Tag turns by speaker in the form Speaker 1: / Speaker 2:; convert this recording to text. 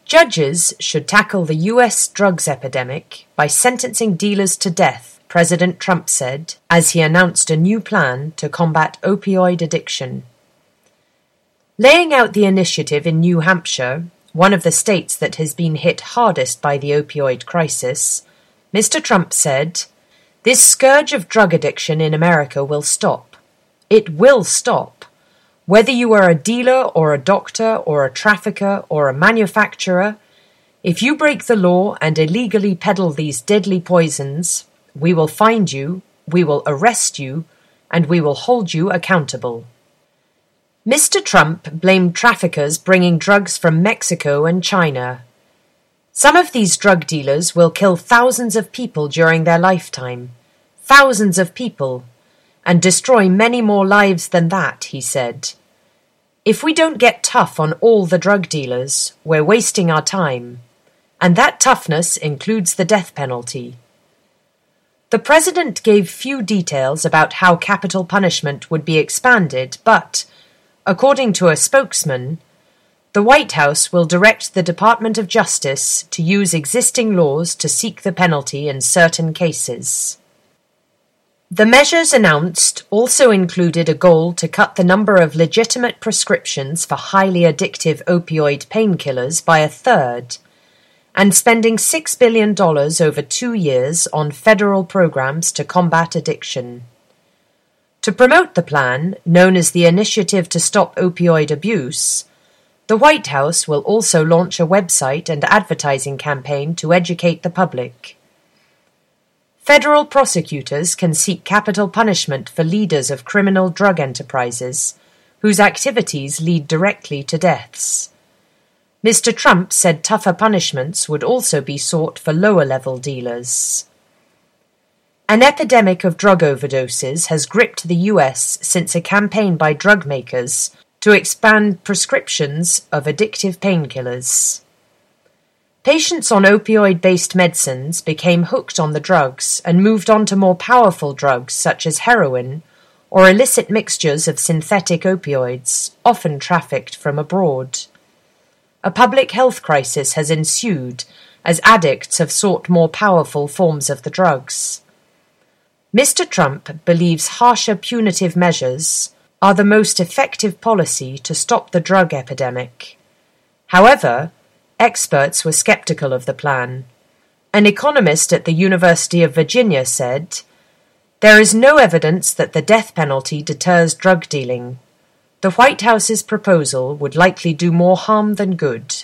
Speaker 1: Judges should tackle the U.S. drugs epidemic by sentencing dealers to death, President Trump said, as he announced a new plan to combat opioid addiction. Laying out the initiative in New Hampshire, one of the states that has been hit hardest by the opioid crisis, Mr. Trump said, "This scourge of drug addiction in America will stop. It will stop. Whether you are a dealer or a doctor or a trafficker or a manufacturer, if you break the law and illegally peddle these deadly poisons, we will find you, we will arrest you, and we will hold you accountable." Mr. Trump blamed traffickers bringing drugs from Mexico and China. Some of these drug dealers will kill thousands of people during their lifetime, thousands of people, and destroy many more lives than that, he said. If we don't get tough on all the drug dealers, we're wasting our time, and that toughness includes the death penalty. The president gave few details about how capital punishment would be expanded, but, according to a spokesman, the White House will direct the Department of Justice to use existing laws to seek the penalty in certain cases. The measures announced also included a goal to cut the number of legitimate prescriptions for highly addictive opioid painkillers by a third, and spending $6 billion over 2 years on federal programs to combat addiction. To promote the plan, known as the Initiative to Stop Opioid Abuse, the White House will also launch a website and advertising campaign to educate the public. Federal prosecutors can seek capital punishment for leaders of criminal drug enterprises, whose activities lead directly to deaths. Mr. Trump said tougher punishments would also be sought for lower-level dealers. An epidemic of drug overdoses has gripped the U.S. since a campaign by drug makers to expand prescriptions of addictive painkillers. Patients on opioid-based medicines became hooked on the drugs and moved on to more powerful drugs such as heroin or illicit mixtures of synthetic opioids, often trafficked from abroad. A public health crisis has ensued as addicts have sought more powerful forms of the drugs. Mr. Trump believes harsher punitive measures are the most effective policy to stop the drug epidemic. However, experts were skeptical of the plan. An economist at the University of Virginia said, "There is no evidence that the death penalty deters drug dealing. The White House's proposal would likely do more harm than good."